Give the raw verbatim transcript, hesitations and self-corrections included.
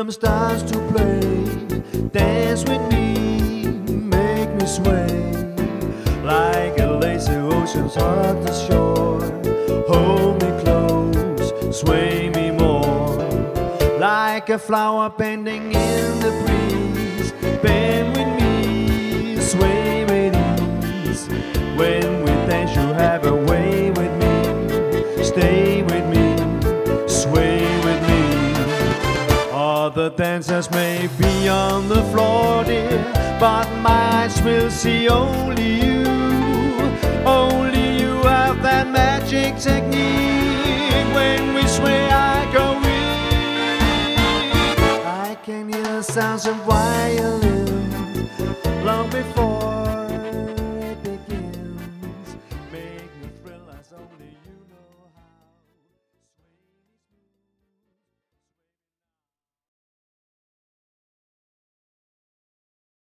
rhythm starts to play. Dance with me, make me sway. Like a lazy ocean's hug the shore. Hold me close, sway me more. Like a flower bending in the breeze. Bend with me, sway with ease. When we dance you have a way with me. Stay with me, sway with me. Other dancers may be on the floor, dear, but my eyes will see only you. Only you have that magic technique. When we sway I go weak. I can hear the sounds of wine